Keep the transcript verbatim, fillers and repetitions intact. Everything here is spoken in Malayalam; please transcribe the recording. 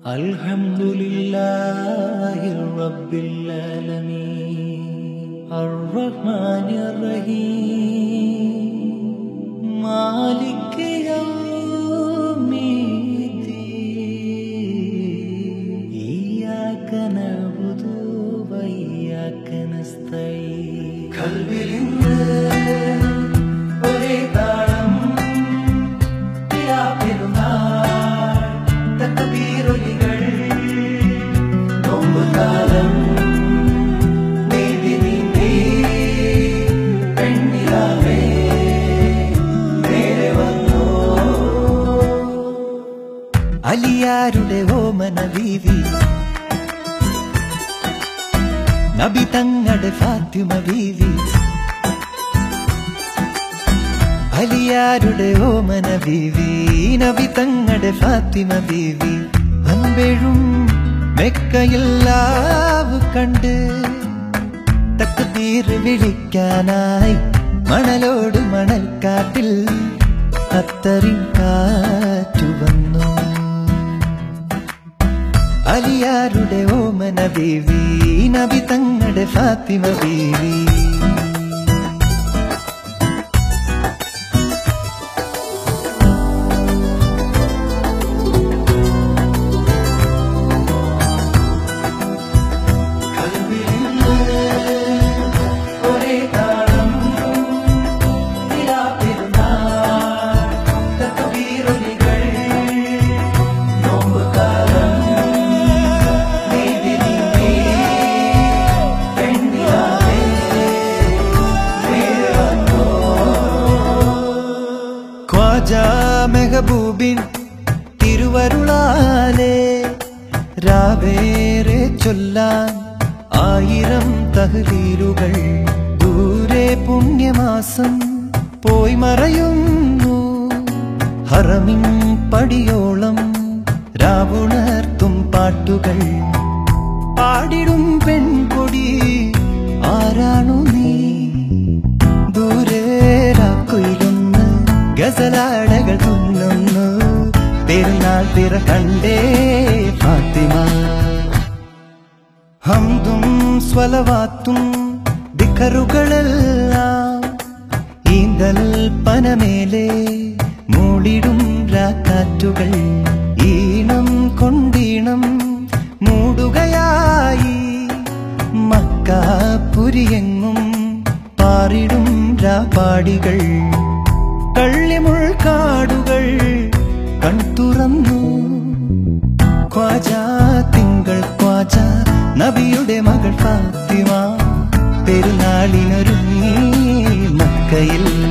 Alhamdulillahi Rabbil Alameen Ar-Rahmanir Rahim Maliki Yawmiddin Iyyaka na'budu wa iyyaka nasta'in Kalbirinde ore taalam ya perunal takbiroligal nombu kalam needi ninde pennilave mere vanno aliyarude omana vivi Nabi tangade Fatima vivi Aliyarude omana vivi Nabi tangade Fatima vivi Anbezhum Mekkayillahu kande Takdeer vilikkanai Manalodu manalkattil Attarin kaattu vannu Aliyarude omana vivi Nabi tangade Fatima vivi മെഹബൂബിൻ തിരുവരുളാലേ രാവേറെ ചൊല്ലാൻ ആയിരം തഹ്ലീലുകൾ ദൂരെ പുണ്യമാസം പോയി മറയുന്നു ഹറമിൻ പടിയോളം രാവുണർത്തും പാട്ടുകൾ പാടിടും പെൺകൊടി ആരാണു നീ ദൂരെ രാക്കുയിലൊന്ന് ഗസലാടകൾ തുന്നുന്നു പെരുന്നാൾ പിറ കണ്ടേ ഫാത്തിമ ഹംദും സ്വലവാത്തും ദിക്റുകളെല്ലാം ഈന്തൽ പനമേലെ മൂടിടും രാക്കാറ്റുകൾ ഈണം കൊണ്ടീണം മൂടുകയായി മക്കാപുരിയെങ്ങും പാറിടും രാപാടികൾ കള്ളിമുൾക്കാടുകൾ കൺതുറന്നു ഖ്വാജ തിങ്കൾ ഖ്വാജ നബിയുടെ മകൾ ഫാത്തിമ പെരുന്നാളിനൊരുങ്ങി മക്കയിൽ